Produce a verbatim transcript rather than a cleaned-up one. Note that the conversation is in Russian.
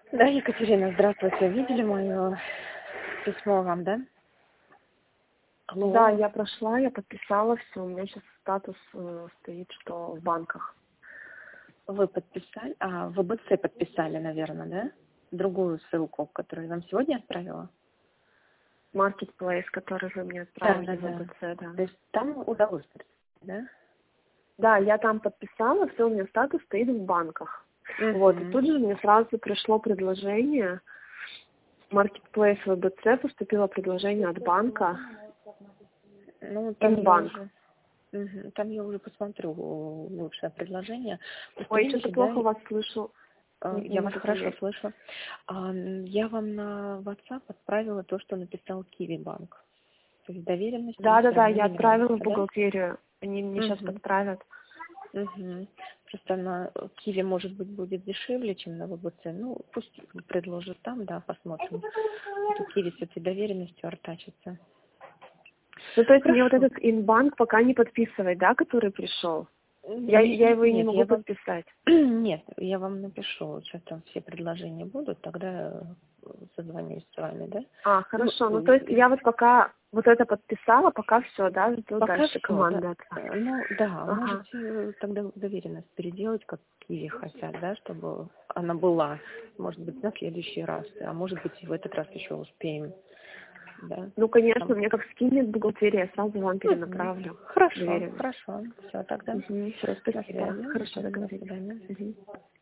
Да, Екатерина, здравствуйте. Видели мое письмо вам, да? Да, Алло. я прошла, я подписала все. У меня сейчас статус э, стоит, что в банках. Вы подписали? А, в ВБЦ подписали, наверное, да? Другую ссылку, которую я вам сегодня отправила? Marketplace, который вы мне Да, отправили да, в да. ВБЦ, да. То есть там удалось подписать, да? Да, я там подписала, все, у меня статус стоит в банках. Вот, и Угу. тут же мне сразу пришло предложение. Marketplace ВБЦ поступило предложение от банка Ну, там я Инбанк. уже... Мгм. Там я уже посмотрю лучшее предложение. Просто Ой, что-то видите, да, плохо вас слышу. э, Не, я не вас могу хорошо понять. слышу. А, м, Я вам на WhatsApp отправила то, что написал Киви Банк. То есть доверенность им Да, да, все да, равно я отправила в является, да? бухгалтерию. Они мне сейчас Угу. подправят. Угу. Просто на Киви, может быть, будет дешевле, чем на ВБЦ. Ну, пусть предложат там, да, посмотрим. Тут Киви с этой доверенностью артачится. Ну, то есть мне вот Хорошо. этот инбанк пока не подписывать, да, который пришел? Я, Н- я его и не Нет, могу я вам... подписать. Нет, я вам напишу, что там все предложения будут, тогда э, созвонюсь с вами, да? А, Ну, хорошо. Ну, то есть м, я вот пока вот это подписала, пока все, да, жду пока дальше все, да. команды от вас. Э, Ну, да, Ага. можете э, тогда доверенность переделать, как Киви хотят, да, чтобы она была, может быть, на следующий раз, а может быть, и в этот раз еще успеем, да. Ну, конечно, Там... мне как скинет бухгалтерия, я сразу вам Мгм. перенаправлю Хорошо, доверенность. хорошо, все, тогда Угу. Все, на спасибо. связи, Хорошо, до договорились. свидания. Угу.